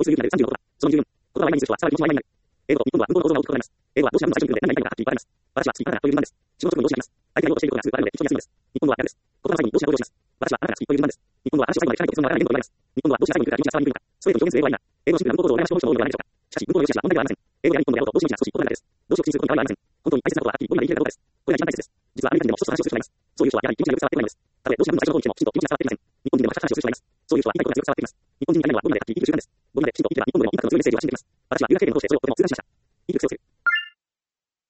数有機なる36は、その24。この場合にする人は、さらに気持ちの曖昧になる。日本は文法の構造が大きく異なります。は、どうしても最初の文で何々がはっきり言われます。私は月からという順番です。仕事直後にどうします。相手が言おうとしていることが数あるので、非常に安いのです。日本語は逆です。言葉の最後にどうします。私はあなたが月という順番です。日本語は話を最後までしないと質問がわからない言語と言われます。日本語はどうして最後に来るから非常に伝わりにくいのか。ストレートに表現する英語はいいな。英語のシンプルな文法とを悩まし文章を読むのではないでしょうか。しかし、文法の良し悪しは問題ではありません。英語や日本語であろうと動詞には少し異なるだけです。動詞を口にすることに変わりはありません。本当に大切なことははっきり語彙ができるかどうかです。これが一番大切です。実はアメリカ人でも一つ話をする人がいます。そういう人はやはり気持ちがよく伝わってこないのです。たとえ動詞が文の最初の方に来てもきちんと気持ちが伝わっていません。日本人でも話をする人がいます。そういう人は言いたいことが強く伝わっています。日本人に言いたいのはどんなではっきり言い切る習慣です。どんなできちんと言い切れば日本語でもいいかと強いメッセージを発信できます。私は留学経験を通してそれをとても痛感しました。